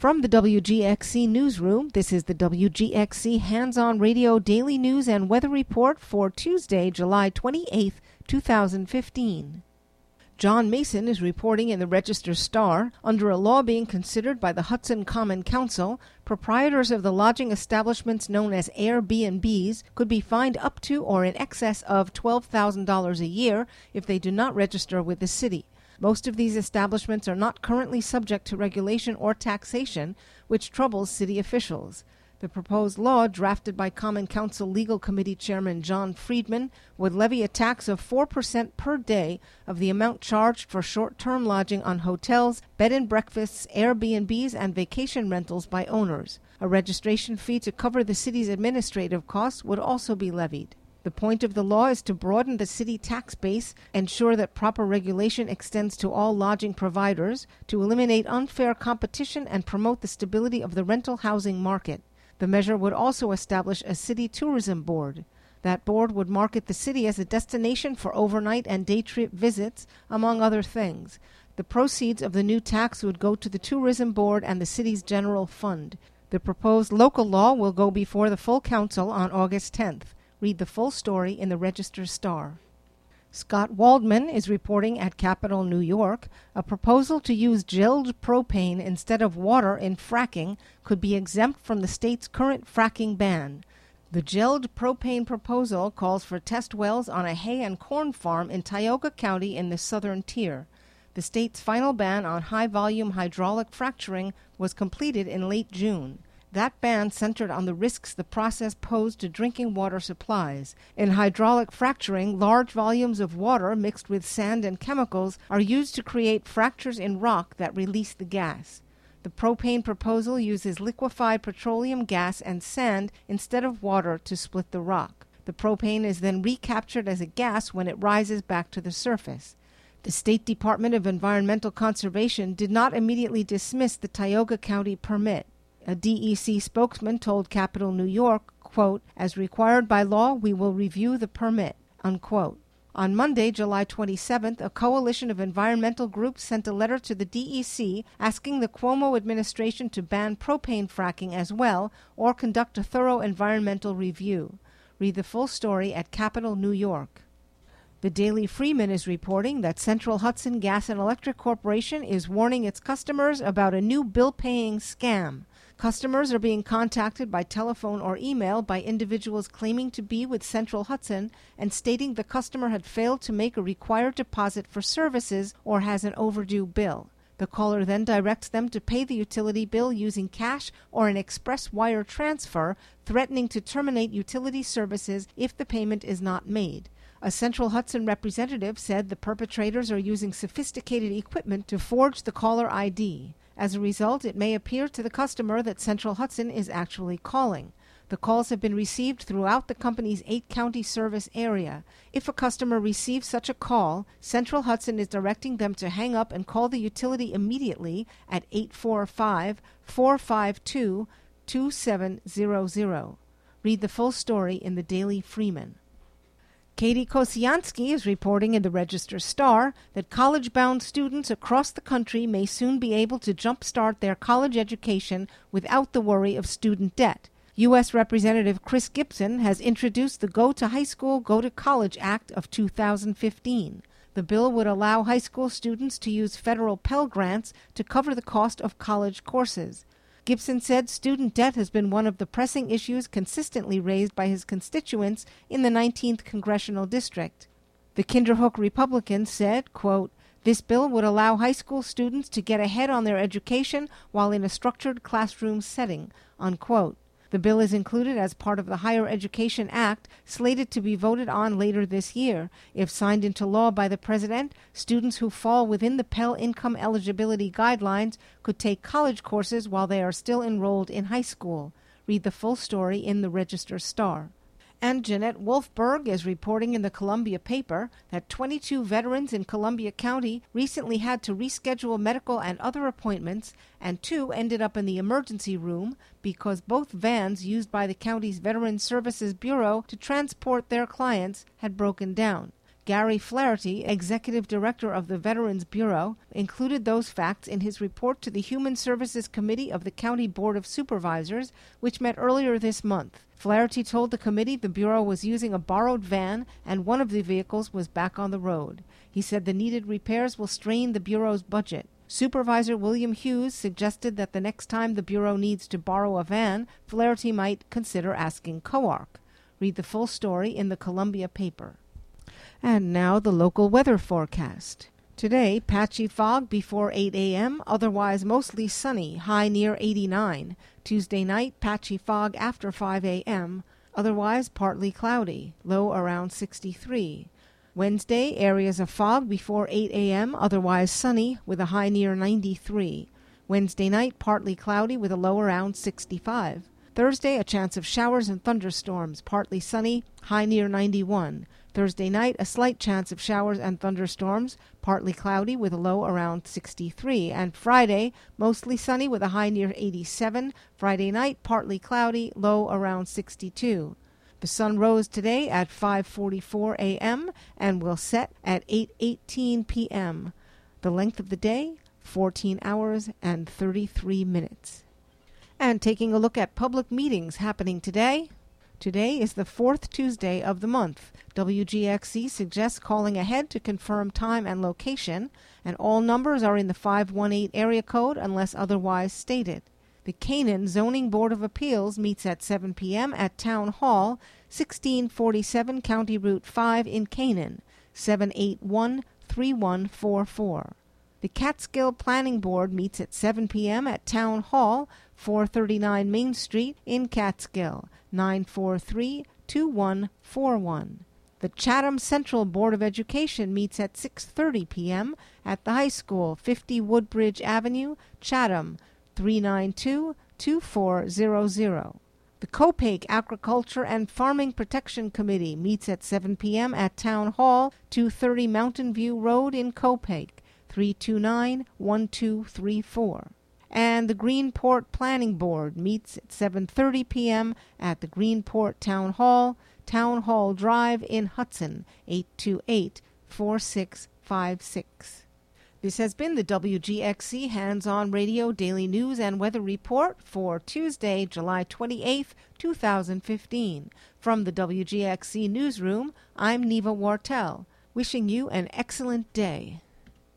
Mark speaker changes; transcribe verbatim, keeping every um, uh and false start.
Speaker 1: From the W G X C Newsroom, this is the W G X C Hands-On Radio Daily News and Weather Report for Tuesday, July twenty-eighth, two thousand fifteen. John Mason is reporting in the Register-Star, under a law being considered by the Hudson Common Council, proprietors of the lodging establishments known as Airbnbs could be fined up to or in excess of twelve thousand dollars a year if they do not register with the city. Most of these establishments are not currently subject to regulation or taxation, which troubles city officials. The proposed law, drafted by Common Council Legal Committee Chairman John Friedman, would levy a tax of four percent per day of the amount charged for short-term lodging on hotels, bed and breakfasts, Airbnbs, and vacation rentals by owners. A registration fee to cover the city's administrative costs would also be levied. The point of the law is to broaden the city tax base, ensure that proper regulation extends to all lodging providers, to eliminate unfair competition, and promote the stability of the rental housing market. The measure would also establish a city tourism board. That board would market the city as a destination for overnight and day trip visits, among other things. The proceeds of the new tax would go to the tourism board and the city's general fund. The proposed local law will go before the full council on August tenth. Read the full story in the Register-Star. Scott Waldman is reporting at Capital New York. A proposal to use gelled propane instead of water in fracking could be exempt from the state's current fracking ban. The gelled propane proposal calls for test wells on a hay and corn farm in Tioga County in the southern tier. The state's final ban on high-volume hydraulic fracturing was completed in late June. That ban centered on the risks the process posed to drinking water supplies. In hydraulic fracturing, large volumes of water mixed with sand and chemicals are used to create fractures in rock that release the gas. The propane proposal uses liquefied petroleum gas and sand instead of water to split the rock. The propane is then recaptured as a gas when it rises back to the surface. The State Department of Environmental Conservation did not immediately dismiss the Tioga County permit. A D E C spokesman told Capital New York, quote, "As required by law, we will review the permit," unquote. On Monday, July twenty-seventh, a coalition of environmental groups sent a letter to the D E C asking the Cuomo administration to ban propane fracking as well or conduct a thorough environmental review. Read the full story at Capital New York. The Daily Freeman is reporting that Central Hudson Gas and Electric Corporation is warning its customers about a new bill-paying scam. Customers are being contacted by telephone or email by individuals claiming to be with Central Hudson and stating the customer had failed to make a required deposit for services or has an overdue bill. The caller then directs them to pay the utility bill using cash or an express wire transfer, threatening to terminate utility services if the payment is not made. A Central Hudson representative said the perpetrators are using sophisticated equipment to forge the caller I D. As a result, it may appear to the customer that Central Hudson is actually calling. The calls have been received throughout the company's eight-county service area. If a customer receives such a call, Central Hudson is directing them to hang up and call the utility immediately at eight four five, four five two, two seven zero zero. Read the full story in the Daily Freeman. Katie Kosiansky is reporting in the Register-Star that college-bound students across the country may soon be able to jumpstart their college education without the worry of student debt. U S Representative Chris Gibson has introduced the Go to High School, Go to College Act of two thousand fifteen. The bill would allow high school students to use federal Pell Grants to cover the cost of college courses. Gibson said student debt has been one of the pressing issues consistently raised by his constituents in the nineteenth Congressional District. The Kinderhook Republican said, quote, "This bill would allow high school students to get ahead on their education while in a structured classroom setting," unquote. The bill is included as part of the Higher Education Act, slated to be voted on later this year. If signed into law by the President, students who fall within the Pell income eligibility guidelines could take college courses while they are still enrolled in high school. Read the full story in the Register-Star. And Jeanette Wolfberg is reporting in the Columbia paper that twenty-two veterans in Columbia County recently had to reschedule medical and other appointments, and two ended up in the emergency room because both vans used by the county's Veteran Services Bureau to transport their clients had broken down. Gary Flaherty, Executive Director of the Veterans Bureau, included those facts in his report to the Human Services Committee of the County Board of Supervisors, which met earlier this month. Flaherty told the committee the Bureau was using a borrowed van and one of the vehicles was back on the road. He said the needed repairs will strain the Bureau's budget. Supervisor William Hughes suggested that the next time the Bureau needs to borrow a van, Flaherty might consider asking C O A R C. Read the full story in the Columbia paper. And now the local weather forecast. Today, patchy fog before eight a.m., otherwise mostly sunny, high near eighty-nine. Tuesday night, patchy fog after five a.m., otherwise partly cloudy, low around sixty-three. Wednesday, areas of fog before eight a.m., otherwise sunny, with a high near ninety-three. Wednesday night, partly cloudy, with a low around sixty-five. Thursday, a chance of showers and thunderstorms, partly sunny, high near ninety-one. Thursday night, a slight chance of showers and thunderstorms, partly cloudy with a low around sixty-three. And Friday, mostly sunny with a high near eighty-seven. Friday night, partly cloudy, low around sixty-two. The sun rose today at five forty-four a.m. and will set at eight eighteen p.m. The length of the day, fourteen hours and thirty-three minutes. And taking a look at public meetings happening today. Today is the fourth Tuesday of the month. W G X C suggests calling ahead to confirm time and location, and all numbers are in the five one eight area code unless otherwise stated. The Canaan Zoning Board of Appeals meets at seven p.m. at Town Hall, sixteen forty-seven County Route five in Canaan, seven eight one, three one four four. The Catskill Planning Board meets at seven p.m. at Town Hall, four thirty-nine Main Street in Catskill, nine four three, two one four one. The Chatham Central Board of Education meets at six thirty p.m. at the high school, fifty Woodbridge Avenue, Chatham, three nine two, two four zero zero. The Copake Agriculture and Farming Protection Committee meets at seven p.m. at Town Hall, two thirty Mountain View Road in Copake, three two nine, one two three four. And the Greenport Planning Board meets at seven thirty p.m. at the Greenport Town Hall, Town Hall Drive in Hudson, eight two eight, four six five six. This has been the W G X C Hands-On Radio Daily News and Weather Report for Tuesday, July twenty-eighth, two thousand fifteen. From the W G X C Newsroom, I'm Neva Wartell, wishing you an excellent day.